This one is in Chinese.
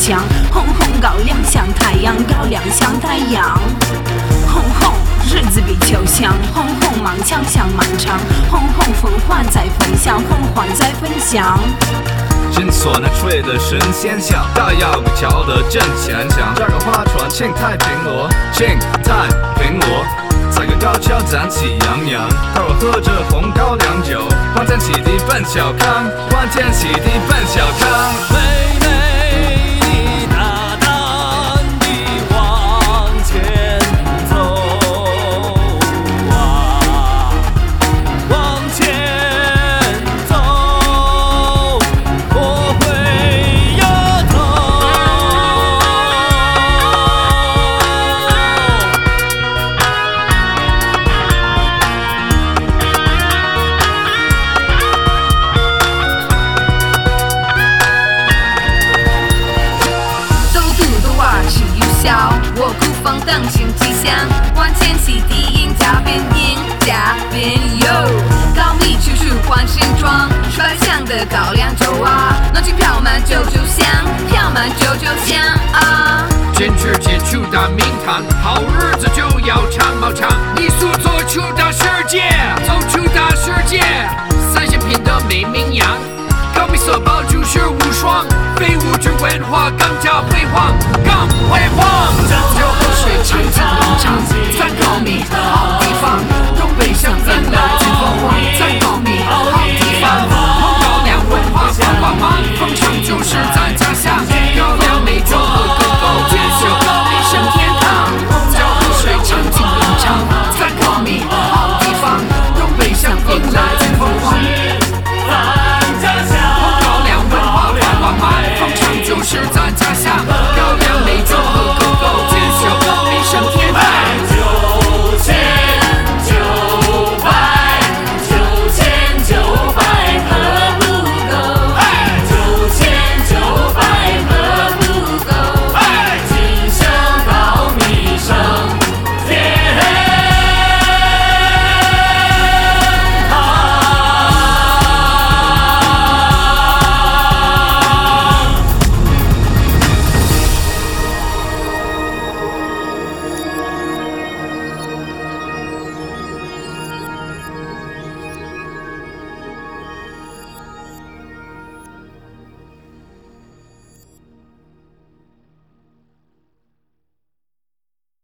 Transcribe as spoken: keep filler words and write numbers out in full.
香，红红高粱像太阳，高粱像太阳。红红日子比秋香，红红漫长像漫长，红红凤凰在分享，凤凰在分享。 金唢呐吹得神仙响，大摇鼓敲得震天响。这个花船庆太平锣，庆太平锣。在个高桥站起洋洋，陪我喝着红高粱酒，欢天喜地奔小康，欢天喜地奔小康。 妹妹，你大胆地往前走啊，往前走，我会摇头。 我孤芳荡心吉祥，万千喜地赢家变赢家变有，高丽曲树换新装，甩响的高粱酒啊，浓情飘满九九香，飘满九九香啊。 坚持接触大名堂，好日子就要长毛长，你所走出大世界，走出大世界，三线品的美名扬。高密色宝珠是无双，非物质文化更加辉煌，更辉煌。